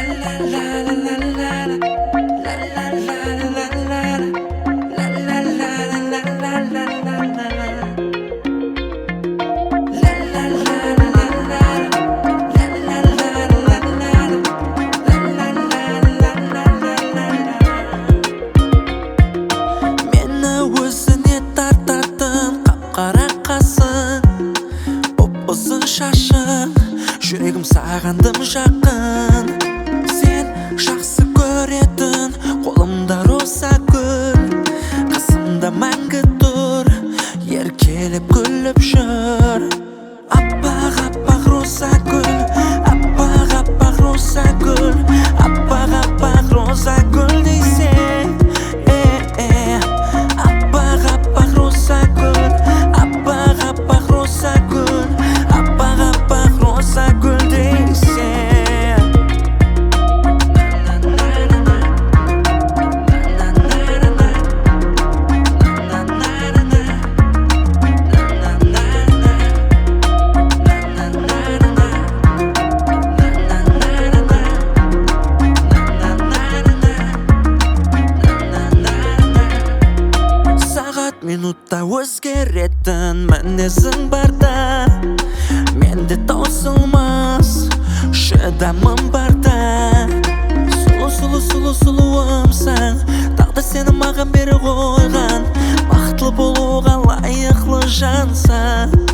шашың жүрегім сағандым жақын сен жақсы көретін қолымда роза гүл қасымда мәңгі тұр еркелеп күліп жүр аппақ аппақ роза гүл аппақ аппақ роза гүл аппақ аппақ роза гүл дейсің аппақ аппақ роза гүл аппақ аппақ роза гүл аппақ аппақ роза гүл дейсің минутта өзгеретін мінезің барда менде таусылмас шыдамым барда сұлуымсың тағдыр сені маған бере қойған бақытлы болуға лайықлы жансың